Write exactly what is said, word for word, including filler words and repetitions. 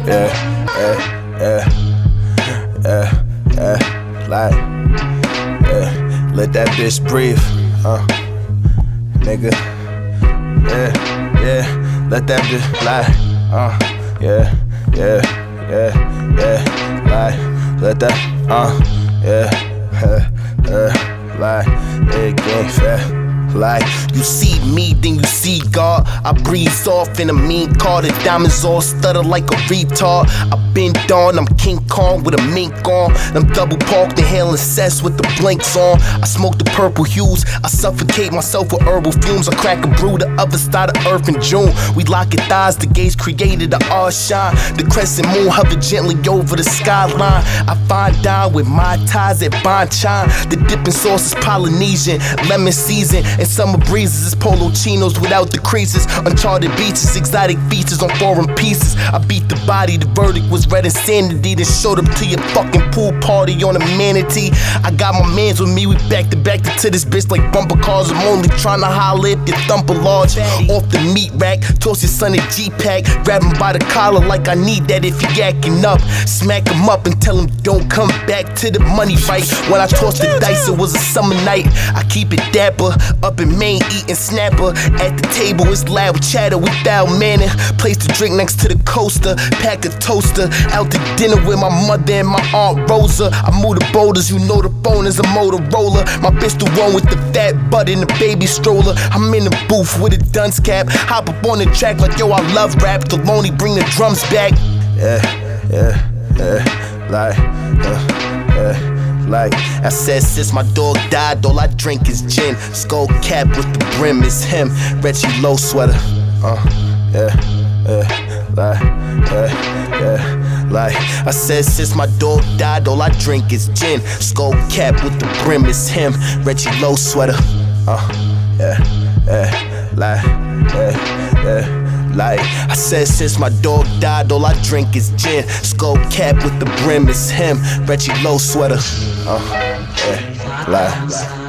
yeah, yeah, yeah, yeah, yeah, like, yeah, let that bitch breathe, uh, nigga, yeah, yeah, let that bitch lie, uh, yeah, yeah, yeah, yeah, lie, let that, uh, yeah, uh, uh, lie, yeah, gang fat. Like, you see me, then you see God. I breeze off in a mean car. The diamonds all stutter like a retard. I been on, I'm King Kong with a mink on. I'm double parked, inhaling cess with the blinks on. I smoke the purple hues, I suffocate myself with herbal fumes. I crack a brew the other side of Earth in June. We lock it thighs, the gates created the R shine. The crescent moon hover gently over the skyline. I find down with my ties at Bonchon. The dipping sauce is Polynesian, lemon season. And summer breezes is polo chinos without the creases. Uncharted beaches, exotic features on foreign pieces. I beat the body, the verdict was red insanity. Then showed up to your fucking pool party on a manatee. I got my mans with me, we back to back to this bitch like bumper cars. I'm only trying to holler if you thump a large. Off the meat rack, toss your son a G-Pack. Grab him by the collar like I need that if he yakking up. Smack him up and tell him don't come back to the money fight. When I tossed the dice, it was a summer night. I keep it dapper, up in Maine eating snapper. At the table it's loud chatter without manner. Place the drink next to the coaster, pack a toaster. Out to dinner with my mother and my aunt Rosa. I move the boulders, you know the phone is a Motorola. My bitch the one with the fat butt in the baby stroller. I'm in the booth with a dunce cap, hop up on the track like yo I love rap. Deloney bring the drums back. Yeah, yeah, yeah, like, uh, yeah. Like I said, since my dog died, all I drink is gin. Skull cap with the brim is him. Reggie Low sweater. Uh, yeah, yeah, like, yeah, yeah. Like I said, since my dog died, all I drink is gin. Skull cap with the brim is him. Reggie Low sweater. Uh, yeah, yeah, like, yeah, yeah. Like I said, since my dog died, all I drink is gin. Skull cap with the brim is him. Reggie Low sweater. Uh, yeah, like.